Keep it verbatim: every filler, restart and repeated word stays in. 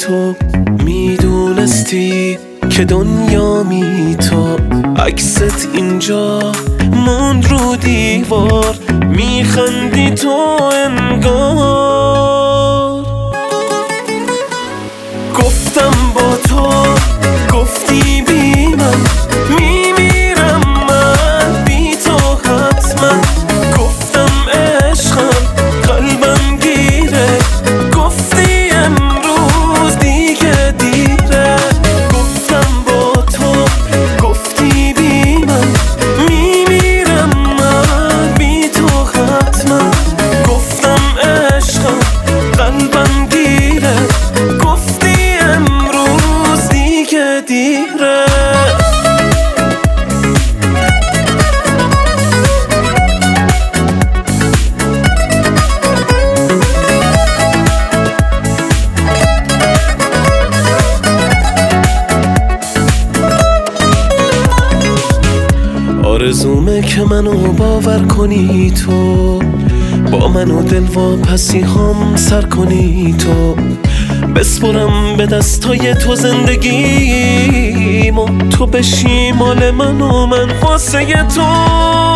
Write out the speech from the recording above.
تو میدونستی که دنیا می تو عکست اینجا موند رو دیوار میخندی تو انگار گفتم با تو گفتی بی من میمیرم من بی تو حتما گفتم عشقم قلبم گیره گفتی امروز دیگه دیره گفتم با تو گفتی بی من میمیرم من بی تو حتما گفتم عشقم قلبم گیره گفتی امروز دیگه دیره آرزومه که منو باور کنی تو با منو دل و پسی هم سر کنی تو بسپرم به دستای تو زندگیمو تو بشی مال من و من واسه تو